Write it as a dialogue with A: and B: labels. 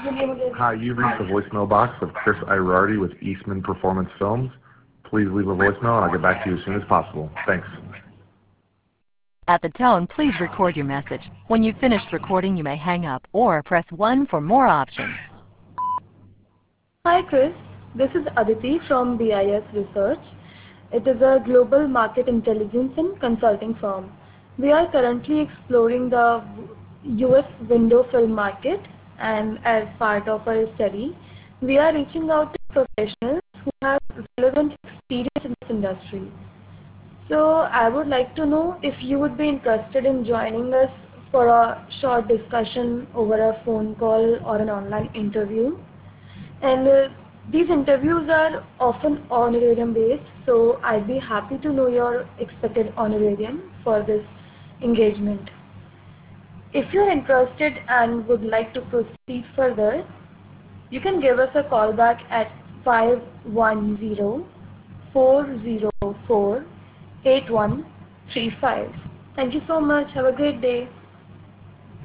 A: Hi, you've reached the voicemail box of Chris Iriarty with Eastman Performance Films. Please leave a voicemail and I'll get back to you as soon as possible. Thanks.
B: At the tone, please record your message. When you've finished recording, you may hang up or press 1 for more options.
C: Hi Chris, this is Aditi from BIS Research. It is a global market intelligence and consulting firm. We are currently exploring the US window film market, and as part of our study, we are reaching out to professionals who have relevant experience in this industry. So I would like to know if you would be interested in joining us for a short discussion over a phone call or an online interview. And these interviews are often honorarium based, so I'd be happy to know your expected honorarium for this engagement. If you're interested and would like to proceed further, you can give us a call back at 510-404-8135. Thank you so much. Have a great day.